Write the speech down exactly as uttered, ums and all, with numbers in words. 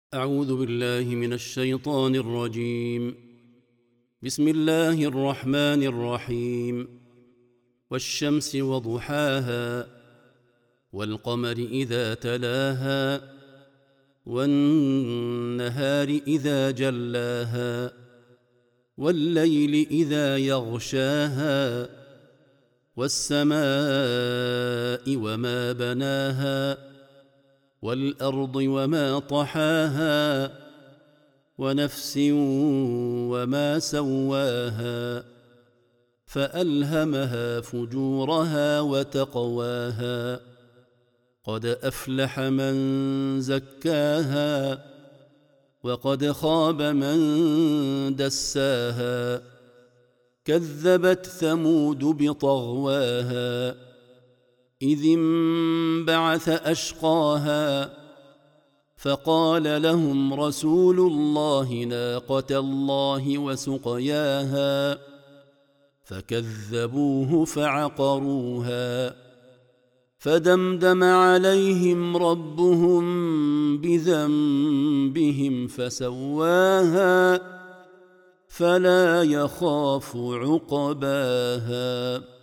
أعوذ بالله من الشيطان الرجيم. بسم الله الرحمن الرحيم. والشمس وضحاها والقمر إذا تلاها والنهار إذا جلاها والليل إذا يغشاها والسماء وما بناها والأرض وما طحاها ونفس وما سواها فألهمها فجورها وتقواها قد أفلح من زكاها وقد خاب من دساها كذبت ثمود بطغواها إذ انبعث أشقاها فقال لهم رسول الله ناقة الله وسقياها فكذبوه فعقروها فدمدم عليهم ربهم بذنبهم فسواها فلا يخاف عقباها.